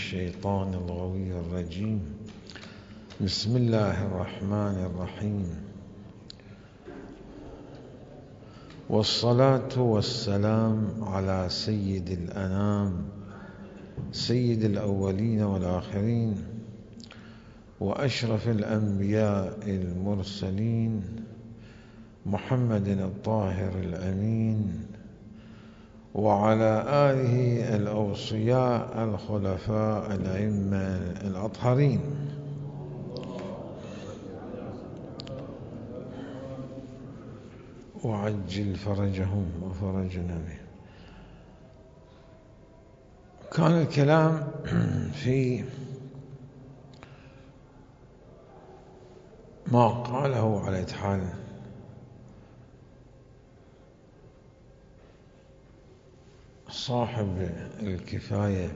الشيطان الغوي الرجيم. بسم الله الرحمن الرحيم، والصلاة والسلام على سيد الأنام، سيد الأولين والآخرين، وأشرف الأنبياء المرسلين، محمد الطاهر الأمين، وعلى آله الأوصياء الخلفاء الأئمة الأطهرين. وعجل فرجهم وفرجنا بهم. كان الكلام في ما قاله على إتحال صاحب الكفاية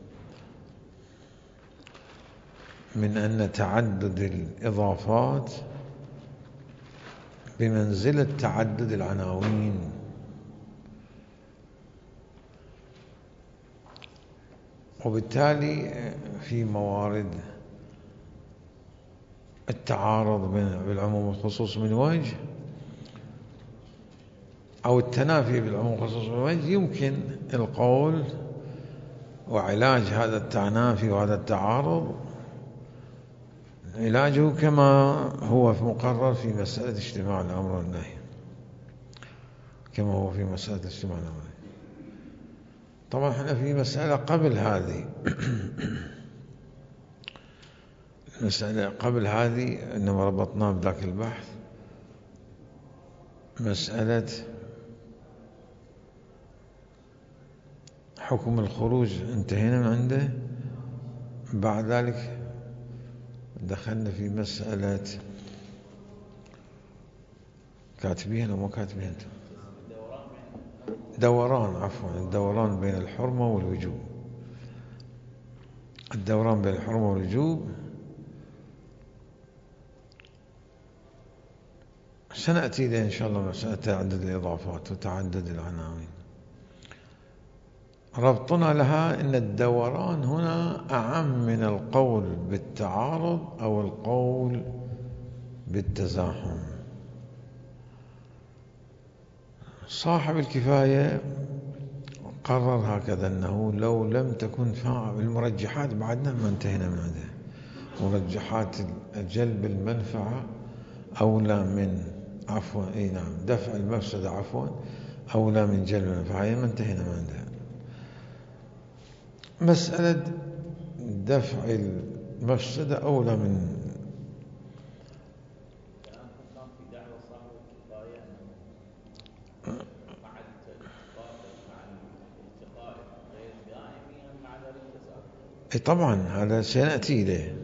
من أن تعدد الإضافات بمنزلة تعدد العناوين، وبالتالي في موارد التعارض بالعموم والخصوص من وجه، أو التنافي بالعموم والخصوص من وجه، يمكن القول وعلاج هذا التنافي وهذا التعارض علاجه كما هو مقرر في مسألة اجتماع الأمر والنهي، كما هو في مسألة اجتماع الأمر والنهي. طبعا احنا في مسألة قبل هذه مسألة قبل هذه إنما ربطناه بذاك البحث، مسألة حكم الخروج انتهينا من عنده. بعد ذلك دخلنا في مسألة كاتبين أو مو كاتبين، الدوران بين الحرمة والوجوب. الدوران بين الحرمة والوجوب سنأتي إليه إن شاء الله مسألة تعدد الإضافات وتعدد العناوين. ربطنا لها أن الدوران هنا أعم من القول بالتعارض أو القول بالتزاحم. صاحب الكفاية قرر هكذا أنه لو لم تكن المرجحات بعدنا ما انتهينا من عندها، مرجحات جلب المنفعة أولى من دفع المفسدة أولى من جلب المنفعة، ما انتهينا من عندها. مسألة دفع المفسدة أولى من طبعا هذا سنأتي إليه.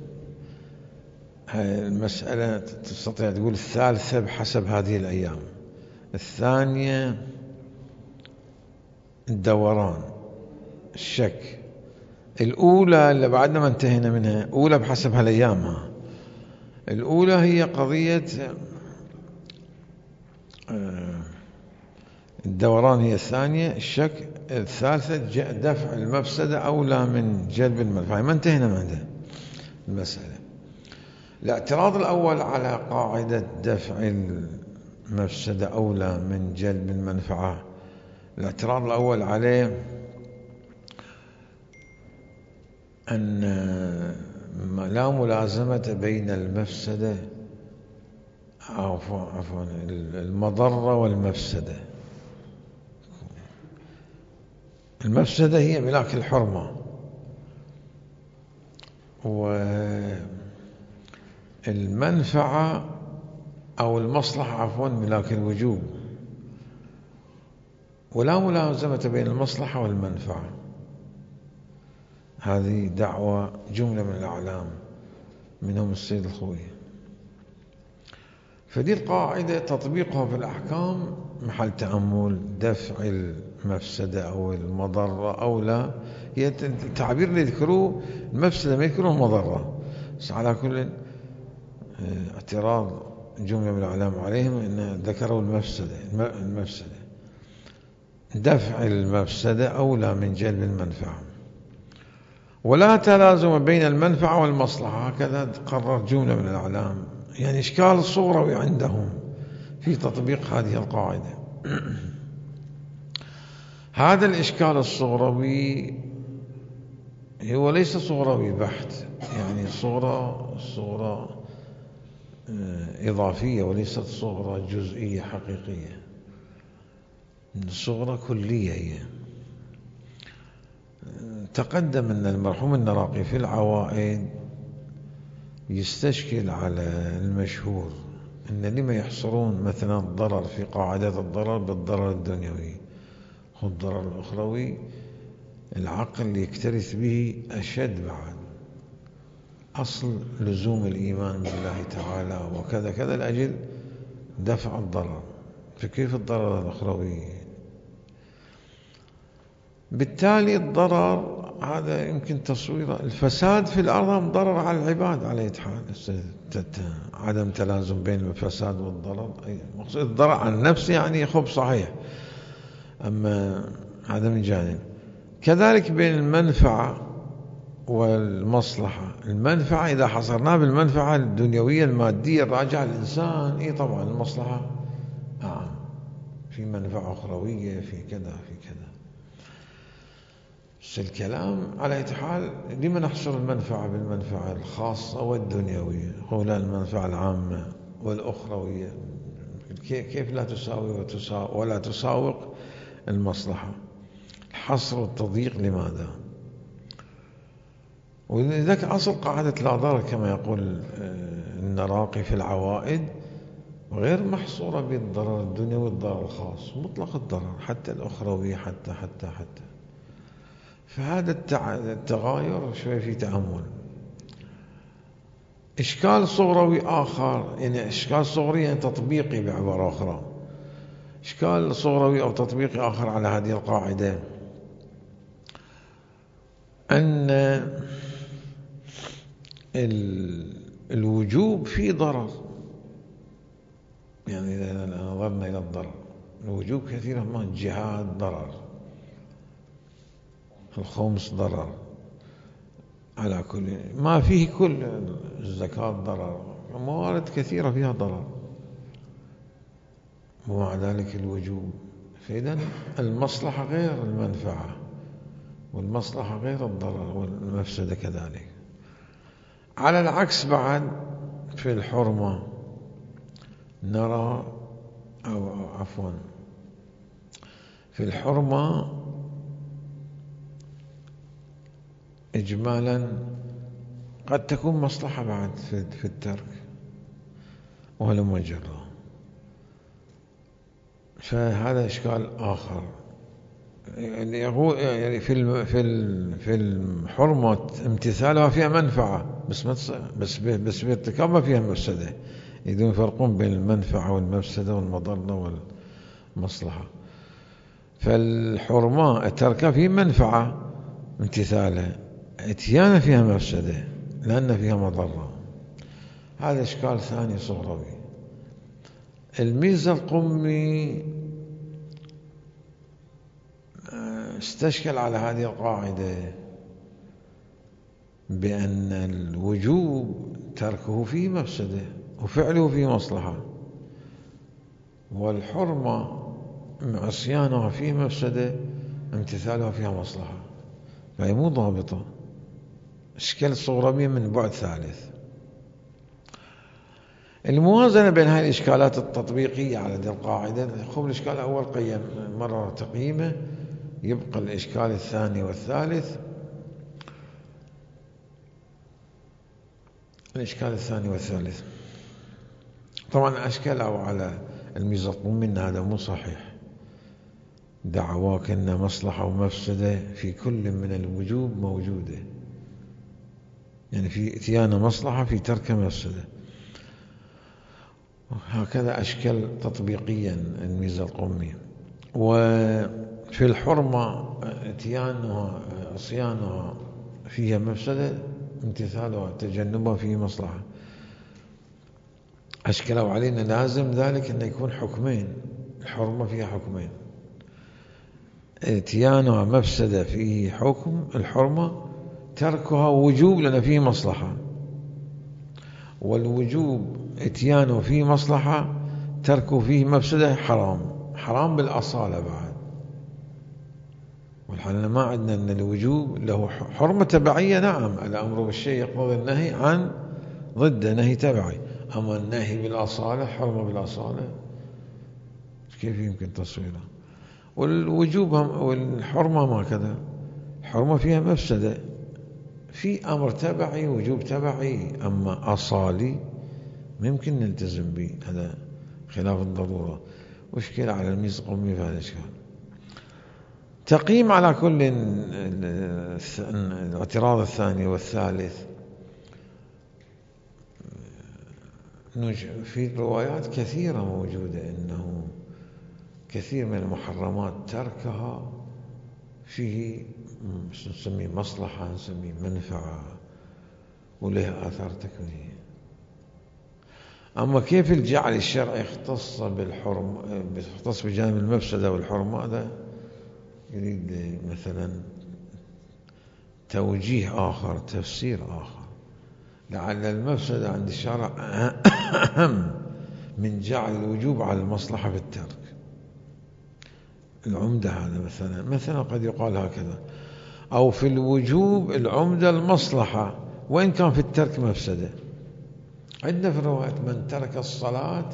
المسألة تستطيع تقول الثالثة بحسب هذه الأيام، الثانية الدوران، الشك، الأولى اللي بعدنا ما انتهينا منها، أولى بحسب هالأيام. الأولى هي قضية الدوران، هي الثانية الشك، الثالثة دفع المفسدة أولى من جلب المنفعة، ما انتهينا من عندها المسألة. الاعتراض الأول على قاعدة دفع المفسدة أولى من جلب المنفعة، الاعتراض الأول عليه أن لا ملازمة بين المفسدة عفوا المضرة والمفسدة. المفسدة هي ملاك الحرمة، والمنفعة أو المصلحة ملاك الوجوب، ولا ملازمة بين المصلحة والمنفعة. هذه دعوة جملة من الأعلام منهم السيد الخوي. فدي القاعدة تطبيقها في الأحكام محل تأمل. دفع المفسدة أو المضرة أولى، هي التعبير اللي يذكروه المفسدة ما يذكروه المضرة، بس على كل اعتراض جملة من الأعلام عليهم أن ذكروا المفسدة. دفع المفسدة أولى من جلب المنفعة. ولا تلازم بين المنفعة والمصلحة. هكذا قرر جملة من الأعلام، يعني إشكال صغروي عندهم في تطبيق هذه القاعدة. هذا الإشكال الصغروي هو ليس صغروي بحت، يعني صغرى إضافية، وليست صغرى جزئية حقيقية، صغرى كلية هي. تقدم أن المرحوم النراقي في العوائد يستشكل على المشهور أن لما يحصرون مثلا الضرر في قاعدة الضرر بالضرر الدنيوي والضرر الأخروي. العقل يكترث به أشد بعد، أصل لزوم الإيمان بالله تعالى وكذا كذا لأجل دفع الضرر، فكيف الضرر الأخروي؟ بالتالي الضرر هذا يمكن تصويره الفساد في الأرض ضرر على العباد على أي حال. عدم تلازم بين الفساد والضرر، مقصود الضرر عن نفسه يعني خب صحيح، أما هذا من جانب. كذلك بين المنفعة والمصلحة. المنفعة إذا حصرناه بالمنفعة الدنيوية المادية الراجعة للإنسان، طبعا المصلحة في منفعة أخروية في كذا في كذا. بس الكلام على أي حال لما نحصر المنفعة بالمنفعة الخاصة والدنيوية؟ قولا المنفعة العامة والأخروية كيف لا تساوي ولا تساوق المصلحة؟ الحصر والتضييق لماذا؟ ولذلك أصل قاعدة لا ضرر كما يقول النراقي في العوائد غير محصورة بالضرر الدنيوي والضرر الخاص، مطلق الضرر حتى الأخروي حتى. فهذا التغاير شوي في تأمل. إشكال صغروي آخر، يعني إشكال صغري يعني تطبيقي بعبارة أخرى، إشكال صغروي أو تطبيقي آخر على هذه القاعدة أن الوجوب فيه ضرر. يعني إذا نظرنا إلى الضرر، الوجوب كثيرا ما الجهاد ضرر، الخمس ضرر، على كل ما فيه كل الزكاة ضرر، موارد كثيرة فيها ضرر، ومع ذلك الوجوب. فإذا المصلحة غير المنفعة، والمصلحة غير الضرر والمفسدة كذلك. على العكس بعد في الحرمة نرى أو عفوا في الحرمة إجمالا قد تكون مصلحة بعد في الترك ولم يجره، فهذا إشكال آخر. يعني في الحرمة امتثالها فيها منفعة بس بارتكابها فيها مفسدة. يدون يفرقون بين المنفعة والمفسدة والمضرة والمصلحة. فالحرمة تركها فيه منفعة امتثالها، اتيانها فيها مفسدة لأن فيها مضرة. هذا إشكال ثاني صغروي. الميزة القمي استشكل على هذه القاعدة بأن الوجوب تركه فيه مفسدة وفعله فيه مصلحة، والحرمة عصيانها فيه مفسدة امتثالها فيها مصلحة، فهي مو ضابطة. إشكال صغروي من بعد ثالث. الموازنة بين هذه الإشكالات التطبيقية على هذه القاعدة، خب الإشكال الأول قيم مرة تقييمه، يبقى الإشكال الثاني والثالث. الإشكال الثاني والثالث طبعا أشكلوا على الميزة القمي أن هذا مو صحيح. دعواك أن مصلحة ومفسدة في كل من الوجوب موجودة، يعني في اتيان مصلحة في ترك مفسدة. هكذا أشكل تطبيقيا الميزة القمي. وفي الحرمة اتيانها عصيانها فيها مفسدة، امتثالها تجنبها فيه مصلحة. أشكلوا علينا لازم ذلك أن يكون حكمين، الحرمة فيها حكمين، اتيانها مفسدة فيه حكم الحرمة تركها وجوب لأن فيه مصلحة، والوجوب اتيانه فيه مصلحة، تركه فيه مفسدة، حرام بالأصالة بعد. والحال ما عندنا أن الوجوب له حرمة تبعية. نعم، الأمر بالشيء يقتضي النهي عن ضده، نهي تبعي. أما النهي بالأصالة، حرمة بالأصالة، كيف يمكن تصويره؟ والوجوب والحرمة ما كذا، الحرمة فيها مفسدة، في أمر تبعي وجوب تبعي، أما أصالي ممكن نلتزم به، هذا خلاف الضرورة. واشكال على الميز قومي في هذا الإشكال. تقييم على كل الاعتراض الثاني والثالث، في الروايات كثيرة موجودة أنه كثير من المحرمات تركها فيه نسميه مصلحة، نسميه منفعة، ولها آثار تكوينية. أما كيف الجعل الشرعي يختص يختص بجانب المفسدة والحرمة، هذا يريد مثلا توجيه آخر، تفسير آخر. لعل المفسدة عند الشرع أهم من جعل الوجوب على المصلحة في الترك. العمدة هذا مثلا قد يقال هكذا، أو في الوجوب العمدة المصلحة، وإن كان في الترك مفسدة. عندنا في الروايات من ترك الصلاة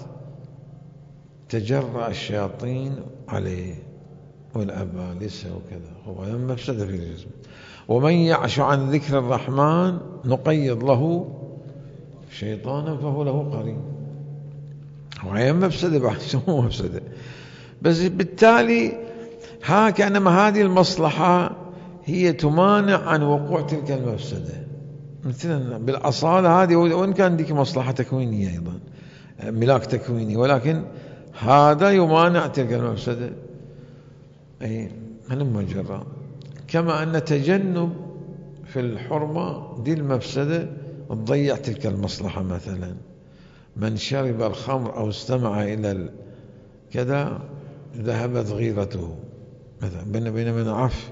تجرأ الشياطين عليه والأبالسة وكذا، هو مفسدة في الجسم. ومن يعش عن ذكر الرحمن نقيض له شيطانا فهو له قرين. وهي مفسدة بعد، شو مفسدة؟ بس بالتالي كأنما هذه المصلحة هي تمانع عن وقوع تلك المفسدة. مثلا بالأصالة هذه، وإن كان ديك مصلحة تكوينية أيضا، ملاك تكويني، ولكن هذا يمانع تلك المفسدة. أي هلم جرا. كما أن تجنب في الحرمة دي المفسدة تضيع تلك المصلحة. مثلا من شرب الخمر أو استمع إلى كذا ذهبت غيرته، مثلا بين من عف.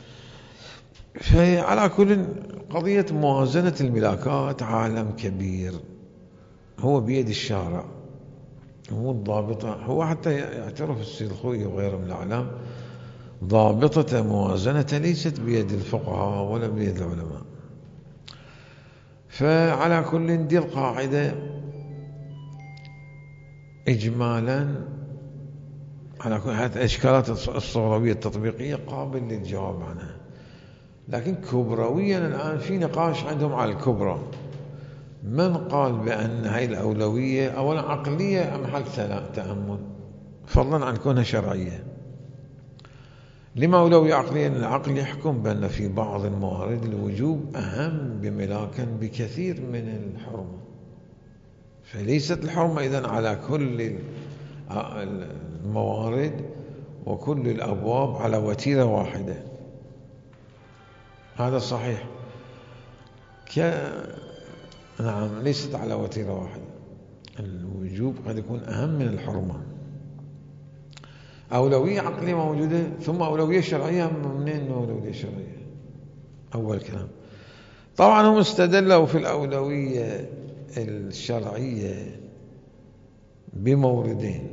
فعلى كل قضية موازنة الملاكات عالم كبير، هو بيد الشارع، هو الضابطة. هو حتى يعترف السيد الخوئي وغيره من الأعلام ضابطة موازنة ليست بيد الفقهاء ولا بيد العلماء. فعلى كل دي القاعدة إجمالا، على كل هذه الإشكالات الصغروية التطبيقية قابل للجواب عنها. لكن كبرويا الآن في نقاش عندهم على الكبرى. من قال بأن هاي الأولوية أولا عقلية أم محل تأمل، فضلا عن كونها شرعية؟ لما أولوية عقلية؟ العقل يحكم بأن في بعض الموارد الوجوب أهم بملاكا بكثير من الحرمة، فليست الحرمة إذن على كل الموارد وكل الأبواب على وتيرة واحدة. هذا صحيح. نعم، ليست على وتيرة واحدة. الوجوب قد يكون أهم من الحرمة. أولوية عقلية موجودة، ثم أولوية شرعية. منين أولوية شرعية؟ أول كلام. طبعا هم استدلوا في الأولوية الشرعية بموردين.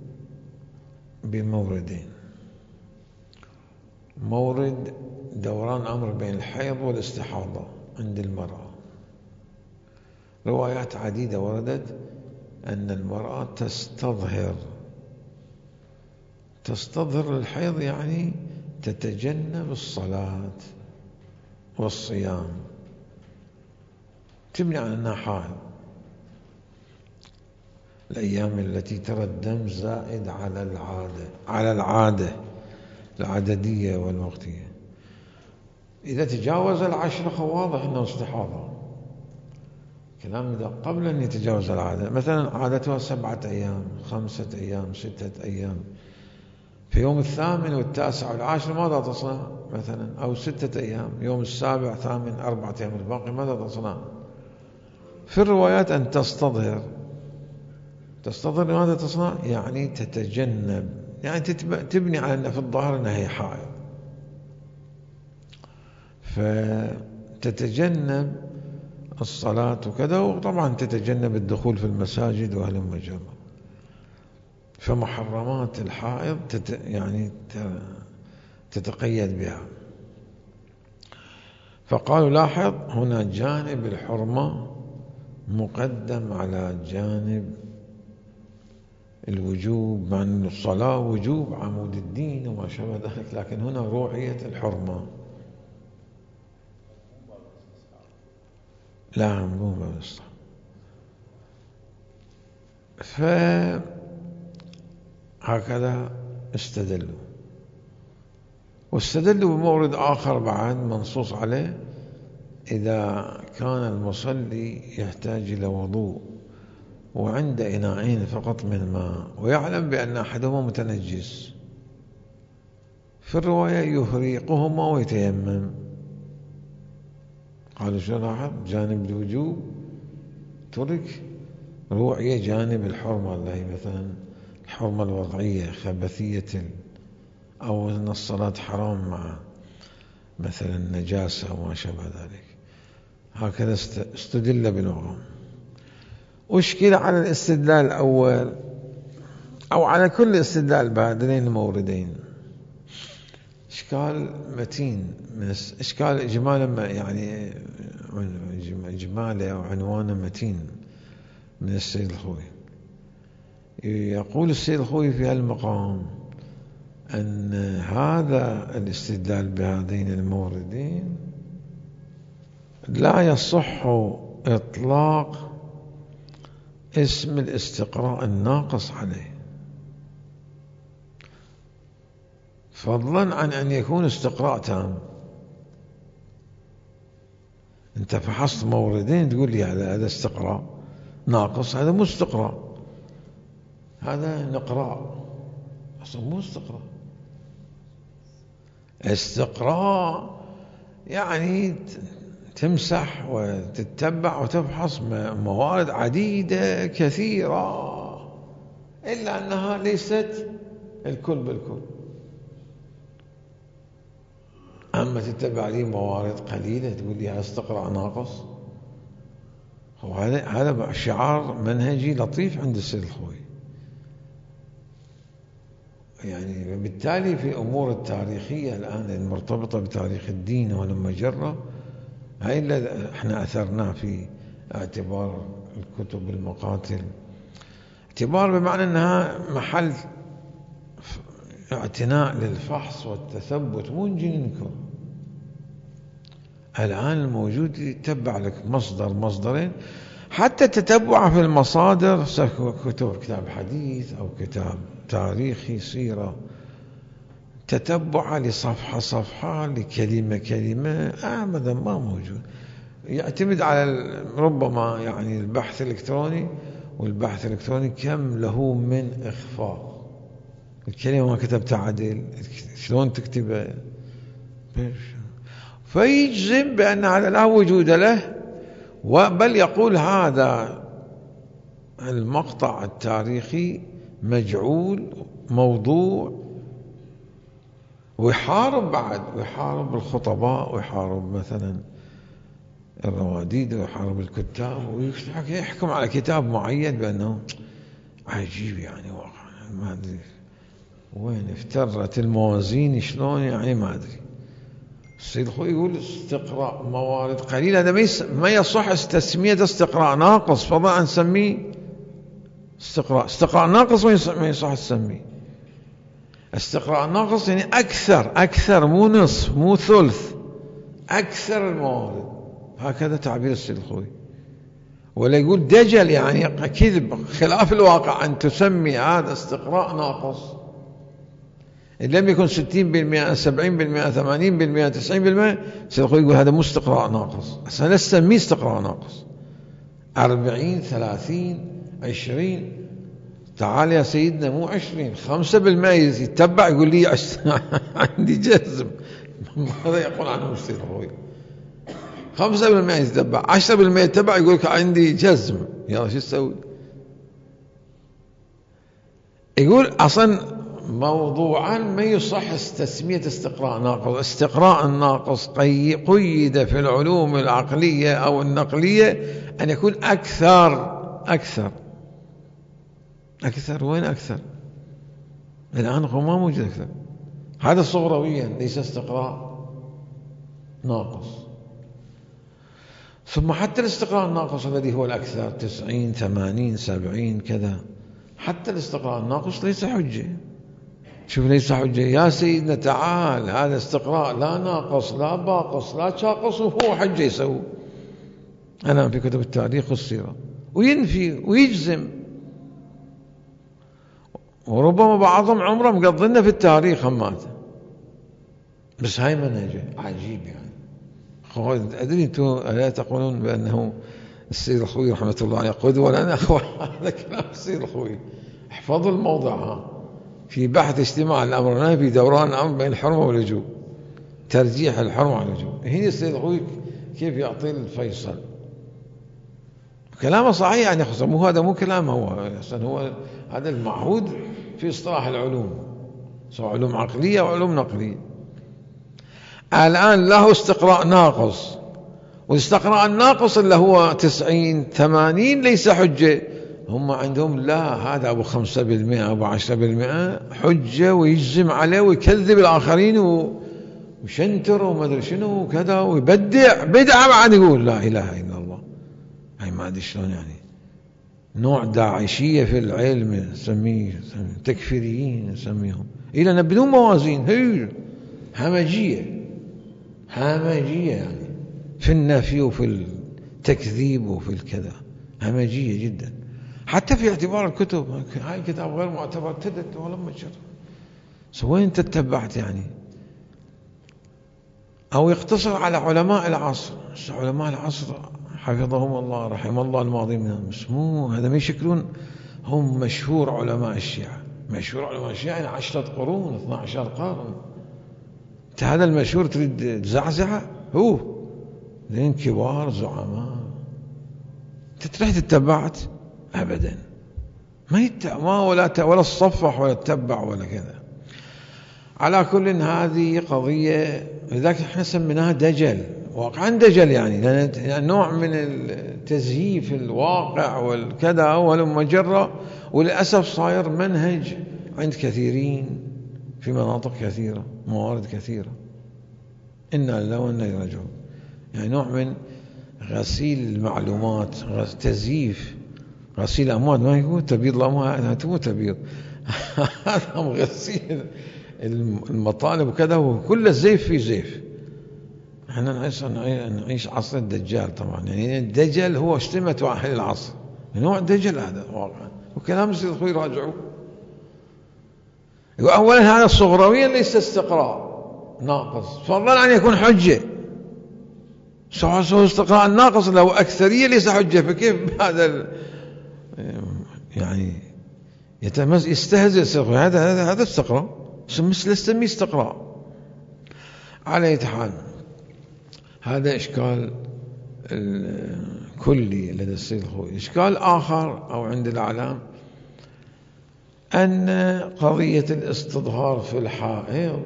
مورد دوران أمر بين الحيض والاستحاضة عند المرأة. روايات عديدة وردت أن المرأة تستظهر الحيض، يعني تتجنب الصلاة والصيام، تبني عن أنها حائض الأيام التي ترى الدم زائد على العادة العددية والوقتية. إذا تجاوز العشرة واضح أنه استحاضة. كلام إذا قبل أن يتجاوز العادة، مثلا عادتها 7 أيام، 5 أيام، 6 أيام، في يوم 8 والتاسع والعاشر ماذا تصنع؟ مثلا أو 6 أيام، يوم 7 8 4 أيام الباقي ماذا تصنع؟ في الروايات أن تستظهر. ماذا تصنع؟ يعني تتجنب، يعني تبني على أن في الظاهر أنها هي حائض، تتجنب الصلاة وكذا، وطبعا تتجنب الدخول في المساجد وهلم جرا. فمحرمات الحائض يعني تتقيد بها. فقالوا لاحظ هنا جانب الحرمة مقدم على جانب الوجوب، مع أن الصلاة وجوب عمود الدين وما شابه ذلك، لكن هنا روعية الحرمة. لا مو بس. فهكذا استدلوا، واستدلوا بمورد آخر بعد منصوص عليه: إذا كان المصلي يحتاج إلى وضوء وعند إناءين فقط من ماء ويعلم بأن أحدهما متنجس، في الرواية يهريقهما ويتيمم. قالوا شو لاحظ؟ جانب الوجوب ترك، روعية جانب الحرمة اللي هي مثلا الحرمة الوضعية، خبثية أو أن الصلاة حرام مع مثلا النجاسة وما شابه ذلك. هكذا استدل بلغة. أشكل على الاستدلال الأول أو على كل استدلال بهذين الموردين إشكال متين، من إشكال إجمالا يعني إجمالا أو عنوانا متين من السيد الخوي. يقول السيد الخوي في هالمقام أن هذا الاستدلال بهذين الموردين لا يصح إطلاق اسم الاستقراء الناقص عليه، فضلا عن أن يكون استقراء تام. أنت فحصت موردين تقول لي هذا استقراء ناقص، هذا مو استقراء، هذا نقراء، أصلا مو استقراء. استقراء يعني تمسح وتتبع وتفحص موارد عديدة كثيرة، إلا أنها ليست الكل بالكل. أما تتبع لي موارد قليلة تقول لي هذا استقراء ناقص. هذا شعار منهجي لطيف عند السيد الخوي. يعني بالتالي في الأمور التاريخية الآن المرتبطة بتاريخ الدين ولما جرى، هاي اللي احنا أثرناه في اعتبار الكتب المقاتل، اعتبار بمعنى أنها محل اعتناء للفحص والتثبت، مو نجي ننكر. الآن الموجود يتبع لك مصدر مصدرين، حتى تتبع في المصادر، كتاب حديث أو كتاب تاريخي سيرة، تتبع لصفحة صفحة لكلمة كلمة، أبدا ما موجود. يعتمد على ربما يعني البحث الإلكتروني، والبحث الإلكتروني كم له من إخفاء. الكلمة ما كتبتها عدل، شلون تكتبها؟ فيجزم بأن هذا لا وجود له، بل يقول هذا المقطع التاريخي مجعول موضوع، ويحارب بعد، ويحارب الخطباء، ويحارب مثلا الرواديد، ويحارب الكتاب، ويحكم على كتاب معين بأنه عجيب. يعني واقعا ما أدري وين افترت الموازين شلون، يعني ما أدري. السيد الخوي يقول استقراء موارد قليلة، هذا ما يصح تسمية استقراء ناقص، فضلا عن نسميه استقراء ناقص ما يصح تسميه استقراء ناقص. يعني أكثر مو نصف مو ثلث، أكثر الموارد، هكذا تعبير السيد الخوي. ولا يقول دجل يعني كذب خلاف الواقع أن تسمي هذا استقراء ناقص. إن لم يكن 60% 70% 80% 90%، السيد الخوي يقول هذا مو استقراء ناقص، أصلا لا تسميه استقراء ناقص. 40 30 20، تعال يا سيدنا مو 20 5% يتبع يقول لي عندي جزم. ماذا يقول عنه السيد الخوي؟ 5% يتبع، 10% يتبع يقول لك عندي جزم. يلا شو تسوي؟ يقول أصلا موضوعا ما يصح تسمية استقراء ناقص. استقراء الناقص قيد في العلوم العقلية أو النقلية أن يكون أكثر. وين أكثر؟ الآن هو ما موجود أكثر. هذا صغرويا ليس استقراء ناقص. ثم حتى الاستقراء الناقص الذي هو الأكثر 90 80 70 كذا، حتى الاستقراء الناقص ليس حجة. شوف، ليس حجة يا سيدنا، تعال، هذا استقراء لا ناقص لا باقص لا شاقص، وهو حجة يسوي. أنا في كتب التاريخ والسيرة، وينفي ويجزم، وربما بعضهم عمره مقضينا في التاريخ همات. بس هاي منهجه عجيب يعني. أدري أنتم ألا تقولون بأنه السيد الخوي رحمة الله عليه قدوة لنا؟ هذا كلام السيد الخوي. احفظوا الموضع في بحث اجتماع الأمر النهي في دوران الأمر بين الحرمة واللجوء، ترجيح الحرمة على اللجوء. هنا السيد الخوي كيف يعطي الفيصل. كلامه صحيح يعني، مو هذا مو كلامه هو هذا المعهود في اصطلاح العلوم، سواء علوم عقلية أو علوم نقلية. الآن له استقراء ناقص، والاستقراء الناقص اللي هو 90 80 ليس حجة. هم عندهم لا، هذا أبو 5% أبو 10% حجة، ويجزم عليه ويكذب الآخرين وشنتر وما أدري شنو وكذا، ويبدع بدعة بعد يقول لا إله إلا الله. هاي ما أدري شلون يعني، نوع داعشية في العلم نسميه، تكفيريين نسميهم، إلى بدون موازين، هي همجية يعني في النفي وفي التكذيب وفي الكذا، همجية جدا. حتى في اعتبار الكتب، هاي كتاب غير معتبر تدت ولا مجر. وين انت اتبعت يعني؟ أو يقتصر على علماء العصر. علماء العصر حفظهم الله رحم الله الماضي منهم، بس مو هذا ما يشكلون هم مشهور علماء الشيعة. مشهور علماء الشيعة يعني 10 قرون 12 قرن. انت هذا المشهور تريد تزعزعه؟ هو لين كبار زعماء انت تروح تتبعت؟ ابدا، ما ولا الصفح ولا تتبع ولا كذا. على كل هذه قضية، لذلك احنا سميناها دجل، واقعا دجل يعني، لأن نوع من التزييف الواقع والكذا والمجرة، وللأسف صاير منهج عند كثيرين في مناطق كثيرة، موارد كثيرة. إنا لله وإنا إليه راجعون. يعني نوع من غسيل المعلومات، تزييف، غسيل الأموال. ما يقول تبيض الأموال، مو تبيض هذا غسيل المطالب وكذا، وكل الزيف في زيف. احنا نعيش عصر الدجال طبعا. يعني الدجل هو اشتمت أهل العصر، نوع دجل هذا واقعا. وكلام السيد الخوي راجعوا. أولا هذا صغرويا ليس استقراء ناقص، فضلا عن يكون حجة. سواء استقراء الناقص له أكثرية ليس حجة، فكيف هذا يعني يستهزئ؟ هذا استقراء، مثل استمي استقراء. على أي حال، هذا إشكال كلي لدى السيد الخوي. إشكال آخر أو عند الأعلام أن قضية الاستظهار في الحائض،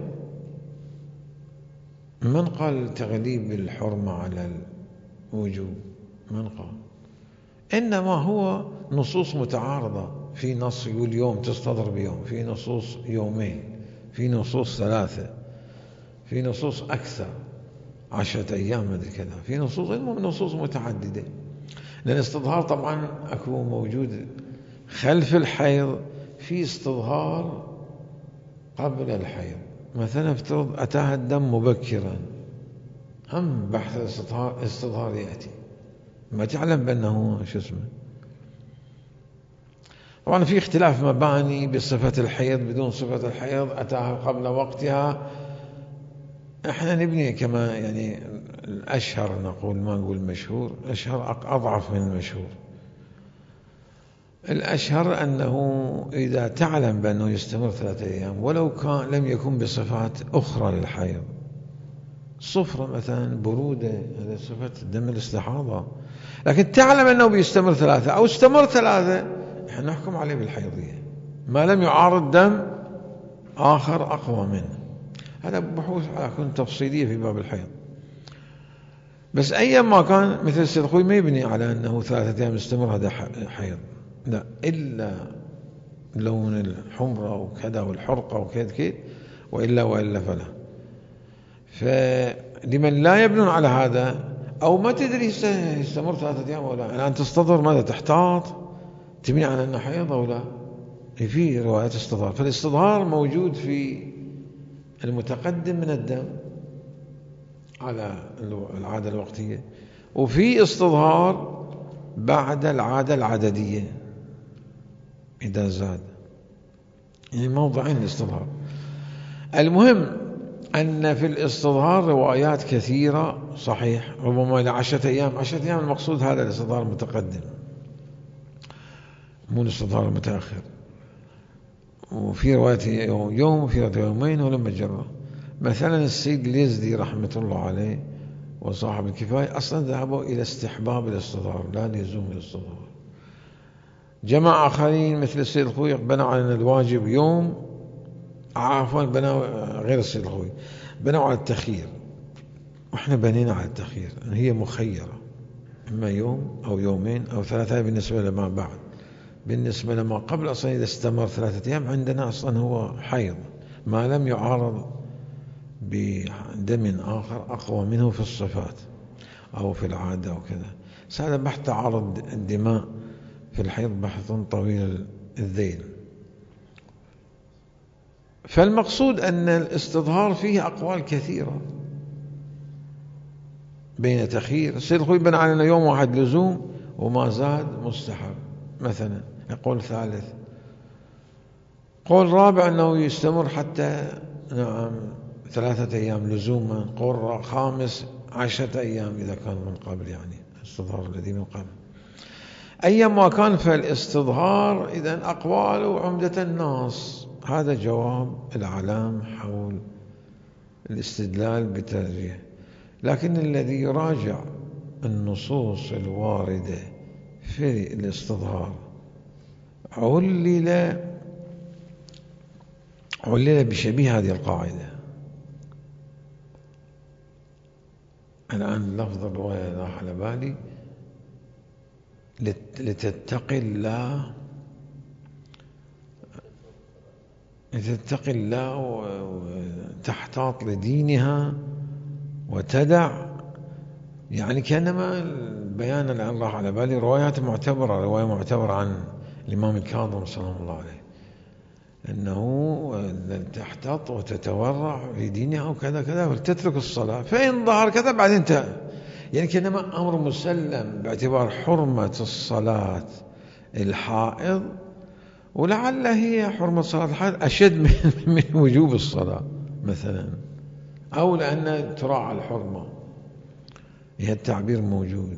من قال تغليب الحرمة على الوجوب؟ من قال؟ إنما هو نصوص متعارضة. في نص يقول يوم تستظهر بيوم، في نصوص يومين، في نصوص 3، في نصوص أكثر 10 أيام مدري كذا، في نصوص، المهم نصوص متعددة. لأن الاستظهار طبعا أكو موجود خلف الحيض، في استظهار قبل الحيض. مثلا افترض أتاها الدم مبكرا، هم بحث الاستظهار يأتي، ما تعلم بأنه شو اسمه. طبعا في اختلاف مباني بصفة الحيض بدون صفة الحيض، أتاها قبل وقتها. احنا نبني كما يعني الأشهر، نقول ما نقول مشهور، الأشهر أضعف من المشهور. الأشهر أنه إذا تعلم بأنه يستمر 3 أيام ولو كان لم يكن بصفات أخرى للحيض، صفرة مثلا، برودة، هذا صفة دم الاستحاضة، لكن تعلم أنه بيستمر 3 أو استمر 3، نحن نحكم عليه بالحيضية ما لم يعارض دم آخر أقوى منه. هذا بحوث كن تفصيلية في باب الحيض. بس أيما كان مثل السيد الخوي ما يبني على أنه 3 أيام يستمر هذا حيض، لا، إلا لون الحمرة وكذا والحرقة وكذا وإلا فلا. فلمن لا يبنون على هذا أو ما تدري يستمر 3 أيام ولا، الآن تستظهر ماذا؟ تحتاط تبني على أنه حيض أو لا؟ في روايات استظهار، فالاستظهار موجود في المتقدم من الدم على العادة الوقتية، وفي استظهار بعد العادة العددية إذا زاد، يعني موضعين الاستظهار. المهم أن في الاستظهار روايات كثيرة صحيح، ربما إلى 10 أيام. 10 أيام المقصود هذا الاستظهار المتقدم، مو الاستظهار المتأخر. وفي رواية يوم وفي رواية يومين ولما جرى. مثلا السيد اليزدي رحمة الله عليه وصاحب الكفاية أصلا ذهبوا إلى استحباب الاستظهار لا لزوم الاستظهار. جماعة آخرين مثل السيد الخوي بنوا على الواجب يوم، بنوا غير السيد الخوي بنوا على التخيير، وإحنا بنينا على التخيير، هي مخيرة، إما يوم أو يومين أو 3 بالنسبة لما بعد. بالنسبة لما قبل أصلا إذا استمر 3 أيام عندنا أصلا هو حيض ما لم يعارض بدم آخر أقوى منه في الصفات أو في العادة أو كذا. هذا بحث تعارض الدماء في الحيض بحث طويل الذيل. فالمقصود أن الاستظهار فيه أقوال كثيرة بين تخيير. السيد الخوي بنى علينا يوم واحد لزوم وما زاد مستحب مثلا، يقول ثالث. قول رابع أنه يستمر حتى 3 أيام لزوما. قول خامس 10 أيام إذا كان من قبل، يعني الاستظهار الذي من قبل. أيما كان فالاستظهار إذن أقوال عمدة الناس. هذا جواب العلام حول الاستدلال بترجيح. لكن الذي يراجع النصوص الواردة في الاستظهار علل بشبيه هذه القاعدة. الآن لفظ الرواية راح على بالي، لتتقي الله وتحتاط لدينها وتدع، يعني كأنما البيان الآن راح على بالي روايات معتبرة، رواية معتبرة عن الإمام الكاظم سلام الله عليه أنه تحتاط وتتورع في دينها وكذا كذا وتترك الصلاة، فإن ظهر كذا بعدين يعني كأنما أمر مسلم باعتبار حرمة الصلاة الحائض، ولعل هي حرمة صلاة الحائض أشد من وجوب الصلاة مثلا، أو لأن تراعى الحرمة، هي التعبير موجود.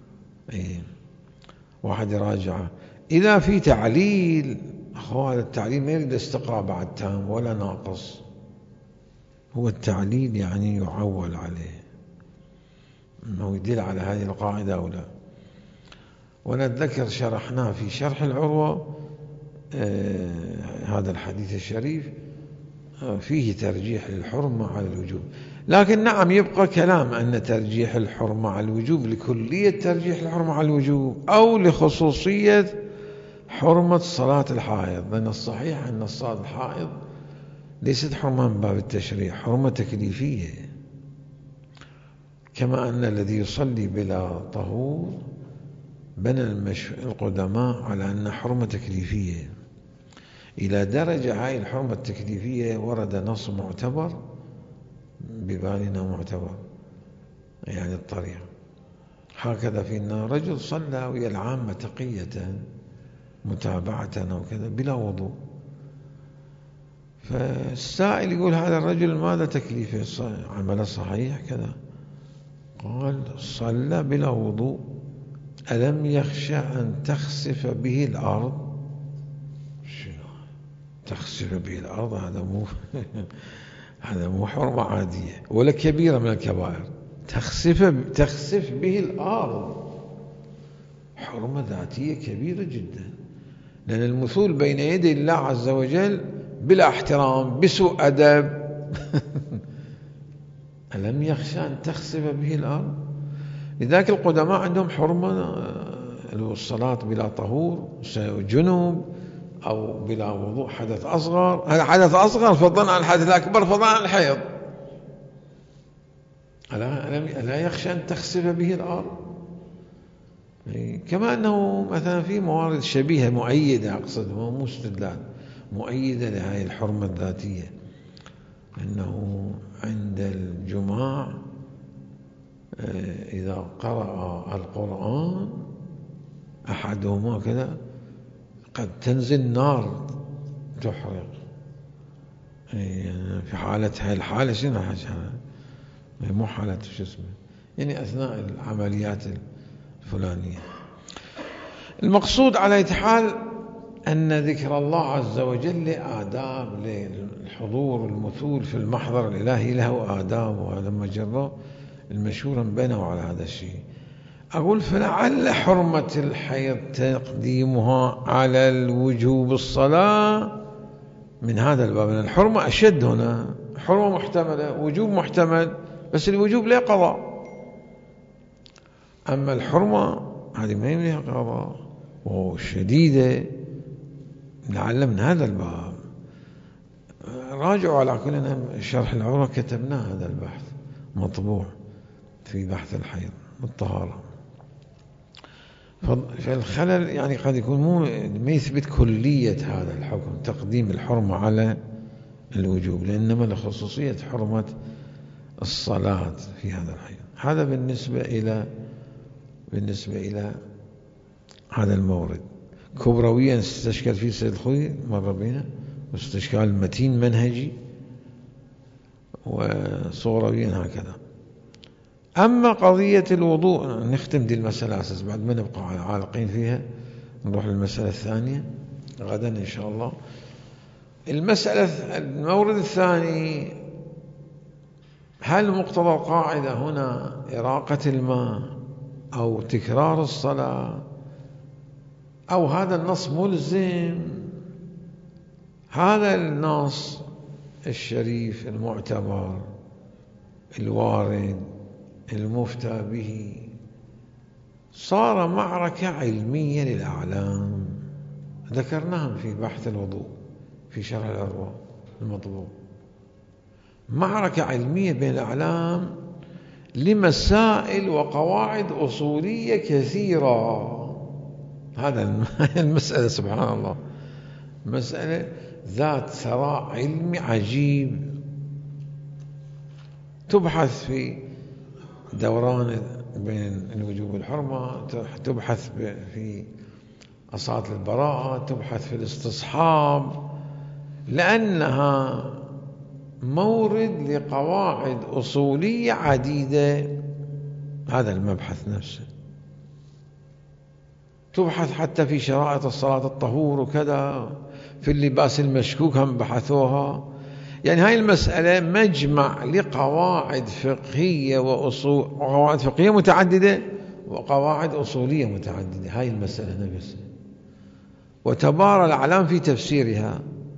واحد يراجعه إذا في تعليل. هذا التعليل ما يريد استقراء بعد تام ولا ناقص، هو التعليل يعني يعول عليه أنه يدل على هذه القاعدة أو لا. ونتذكر شرحناه في شرح العروة هذا الحديث الشريف فيه ترجيح للحرمة على الوجوب. لكن نعم يبقى كلام أن ترجيح الحرمة على الوجوب لكلية ترجيح الحرمة على الوجوب أو لخصوصية حرمة صلاة الحائض، لأن الصحيح أن الصلاة الحائض ليست حرمة من باب التشريع، حرمة تكليفية، كما أن الذي يصلي بلا طهور بنى القدماء على أن حرمة تكليفية. إلى درجة هاي الحرمة التكليفية ورد نص معتبر ببالنا معتبر، يعني الطريق هكذا في أن رجل صلى ويا العامة تقية متابعة أو كذا بلا وضوء، فالسائل يقول هذا الرجل ماذا تكليفه؟ عمل صحيح كذا؟ قال صلى بلا وضوء، ألم يخشى أن تخسف به الأرض؟ تخسف به الأرض هذا مو حرمة عادية ولا كبيرة من الكبائر. تخسف به الأرض حرمة ذاتية كبيرة جدا، لأن المثول بين يدي الله عز وجل بلا احترام بسوء أدب ألم يخشى أن تخسف به الأرض؟ لذلك القدماء عندهم حرمة الصلاة بلا طهور، جنوب أو بلا وضوء، حدث أصغر. هذا حدث أصغر فضلا عن الحدث الأكبر فضلا عن الحيض. ألا يخشى أن تخسف به الأرض؟ كما أنه مثلا في موارد شبيهة مؤيدة، أقصد مو استدلال، مؤيدة لهذه الحرمة الذاتية، أنه عند الجماع إذا قرأ القرآن أحدهما كذا قد تنزل نار تحرق. يعني في حالة هاي الحالة شنو مو حالة شو اسمه، يعني أثناء العمليات الفلانية. المقصود على أي حال أن ذكر الله عز وجل آداب للحضور والمثول في المحضر الإلهي، له آداب، وهذا مجرى المشهور بينه على هذا الشيء. أقول فلعل حرمة الحيض تقديمها على الوجوب الصلاة من هذا الباب، لأن الحرمة أشد هنا، حرمة محتملة، وجوب محتمل، بس الوجوب له قضاء. أما الحرمة هذه ما لها قضاء وشديدة، لعل من هذا الباب. راجعوا على كلنا شرح العروة، كتبناه هذا البحث مطبوع في بحث الحيض والطهارة. فالخلل يعني قد يكون ما يثبت كلية هذا الحكم، تقديم الحرمة على الوجوب، لأنما لخصوصية حرمة الصلاة في هذا الحيض. هذا بالنسبة إلى هذا المورد. كبرويا استشكال فيه سيد الخوي مر بينا، واستشكال متين منهجي، وصغرويا هكذا. أما قضية الوضوء نختم دي المسألة أساس بعد ما نبقى عالقين فيها، نروح للمسألة الثانية غدا إن شاء الله. المورد الثاني، هل مقتضى القاعدة هنا إراقة الماء أو تكرار الصلاة، أو هذا النص ملزم؟ هذا النص الشريف المعتبر الوارد المفتى به صار معركة علمية للأعلام، ذكرناهم في بحث الوضوء في شرح العروة المطبوع. معركة علمية بين الأعلام لمسائل وقواعد أصولية كثيرة. هذا المسألة سبحان الله مسألة ذات ثراء علمي عجيب، تبحث في دوران بين الوجوب والحرمة، تبحث في أصالة البراءة، تبحث في الاستصحاب، لأنها مورد لقواعد أصولية عديدة. هذا المبحث نفسه تبحث حتى في شرائط الصلاة الطهور وكذا، في اللباس المشكوك هم بحثوها. يعني هاي المسألة مجمع لقواعد فقهية وقواعد فقهية متعددة وقواعد أصولية متعددة. هاي المسألة نفسها، وتبارى الأعلام في تفسيرها.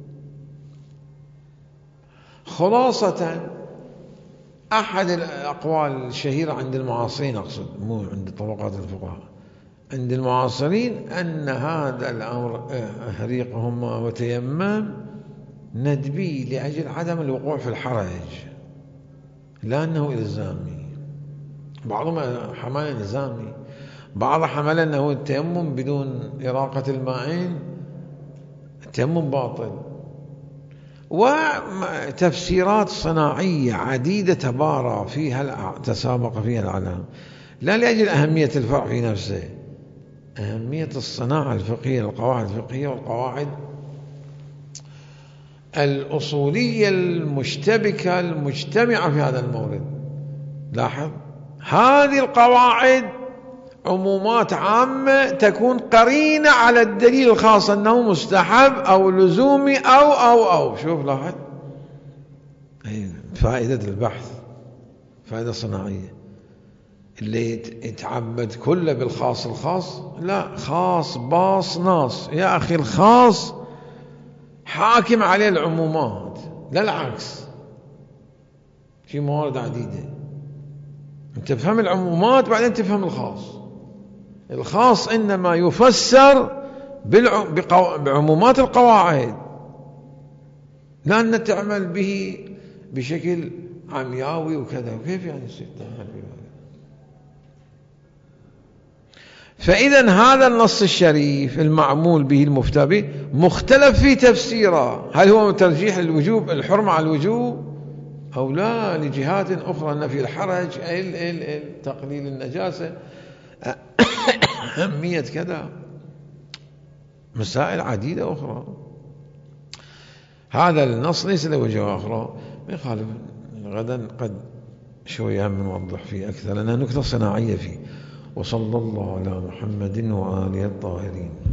خلاصة أحد الأقوال الشهيرة عند المعاصرين، أقصد مو عند طبقات الفقهاء، عند المعاصرين، أن هذا الأمر هريقهم وتيمم ندبي لأجل عدم الوقوع في الحرج، لا أنه إلزامي. بعضهم حمل إلزامي، بعض حمل أنه التيمم بدون إراقة الماءين التيمم باطل. وتفسيرات صناعية عديدة تبارى فيها تسابق فيها العلام، لا لأجل أهمية الفرع في نفسه، أهمية الصناعة الفقهية، القواعد الفقهية والقواعد الأصولية المشتبكة المجتمعة في هذا المورد. لاحظ هذه القواعد عمومات عامة تكون قرينة على الدليل الخاص أنه مستحب أو لزومي أو شوف لاحظ فائدة البحث، فائدة صناعية. اللي يتعبد كله بالخاص الخاص، لا، خاص باص ناص. يا أخي الخاص حاكم عليه العمومات، لا العكس. في موارد عديدة، أنت تفهم العمومات بعدين تفهم الخاص. الخاص إنما يفسر بعمومات القواعد، لا أن تعمل به بشكل عمياوي وكذا. وكيف يعني يصير تعمل به؟ فإذا هذا النص الشريف المعمول به المفتى به مختلف في تفسيره، هل هو ترجيح الوجوب الحرمة على الوجوب أو لا، لجهات أخرى، نفي الحرج، تقليل النجاسة، أهمية كذا، مسائل عديدة أخرى. هذا النص ليس له وجه أخرى، ما يخالف. غدا قد شوية نوضح فيه أكثر، لأنها نكتة صناعية فيه. وصلى الله على محمد وآله الطاهرين.